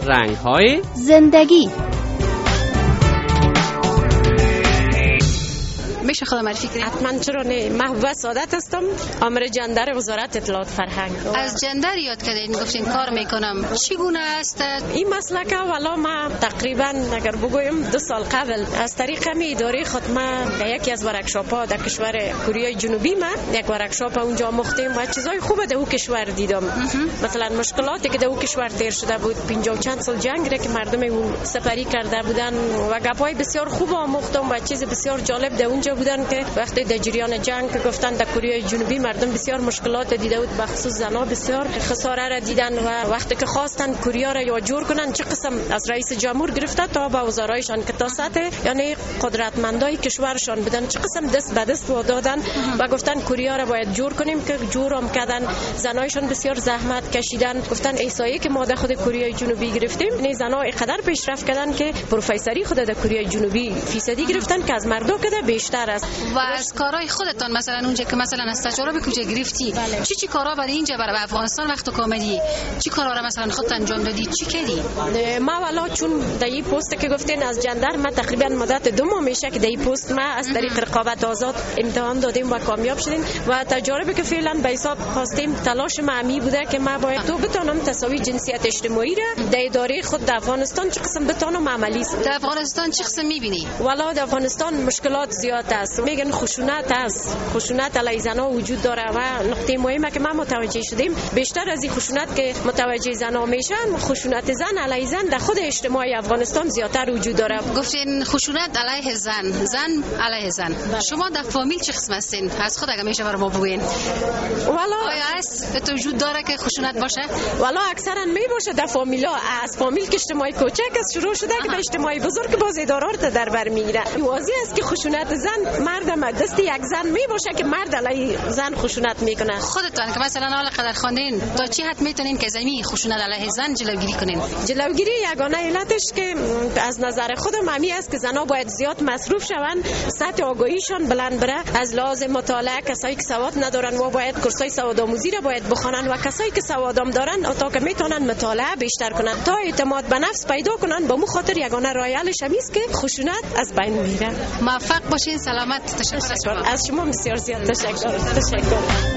رنگ‌های زندگی. میشه خودم معرفی کنید؟ حتما، چرا نه. محبوبه سعادت هستم، آمر جندر وزارت اطلاعات فرهنگ. از جندر یاد کردید، میگفتین کار میکنم، چگونه است این مسلک؟ والا ما تقریبا اگر بگویم 2 سال قبل از طریق می اداره خود ما در یکی از ورکشاپ ها در کشور کره جنوبی ما یک ورکشاپ اونجا مختیم و چیزای خوب در اون کشور دیدم. مثلا مشکلاتی که در اون کشور دیر شده بود، 50 و چند سال جنگ را که مردم اون سپری کرده بودن و گپای بسیار خوب آموختم و چیز بسیار جالب در اونجا بودن که وقتی در جریان جنگ گفتن در کره جنوبی مردم بسیار مشکلات دیده بود، بخصوص زنا بسیار خساره را دیدن و وقتی که خواستن کره را یا جور کنن چه قسم از رئیس جمهور گرفته تا با وزرایشان که تا سطح یعنی قدرتمندای کشورشان بدن چه قسم دست به دست دادن و گفتن کره را باید جور کنیم که جورم کردن. زنایشان بسیار زحمت کشیدن، گفتن ایسایی که ما در خود کره جنوبی گرفتیم نه زنا اینقدر پیشرفت کردن که پروفسوری خود در کره جنوبی فیصدی گرفتن که از مردم که بیشتر است. و از کارهای خودتان مثلا اونجا که مثلا از تجربه کجا گرفتی، چی کارا برای اینجا برای افغانستان وقت کامدی، چی کارا را مثلا خودت انجام دادی، چی کردی؟ ما والا چون در این پست که گفتین از جندر ما تقریبا مدت 2 ماه میشه که در این پست ما از طریق رقابت آزاد امتحان دادیم و کامیاب شدیم و تجربه که فعلا به حساب خواستیم تلاش معمی بوده که ما باید تو بتونم تساوی جنسیت اجتماعی را در اداره خود در افغانستان چه قسم بتونم عملی است. در افغانستان چه قسم میبینی؟ والا در افغانستان مشکلات زیاد است، میگن خشونت است، خشونت علیه زنها وجود داره و نقطه مهمه که ما متوجه شدیم بیشتر از این خشونت که متوجه زنها میشن، خشونت زن علیه زن در خود اجتماع افغانستان زیادتر وجود داره. گفتین خشونت علیه زن، زن علیه زن. شما در فامیل چه قسم هستین؟ از خود اگه میشه برام بگوین. والا آیا است وجود داره که خشونت باشه؟ والا اکثرا می باشه در فامیلا، از فامیل که اجتماعی کوچک است شروع شده که در اجتماعی بزرگ باز ادارات در بر میگیره. واضح است که خشونت زن مرد دست یک زن می باشه که مرد علیه زن خشونت میکنه. خودتان که مثلا حال قدر خواندین تا چی حد میتونین که زمین خشونت علیه زن جلوگیری کنین؟ جلوگیری یگانه علتش که از نظر خودم همی است که زنها باید زیاد مصروف شوند، سطح آگاهیشان بلند بره. از لحاظ مطالعه کسایی که سواد ندارن و باید کورسای سوادآموزی را باید بخوانن و کسایی که سوادام دارن تا که میتونن مطالعه بیشتر کنن تا اعتماد به نفس پیدا کنن. با مو خاطر یگانه راه حلش است که خشونت از بین میره. موفق باشین، سلامت. تشکر از شما بسیار زیاد تشکر.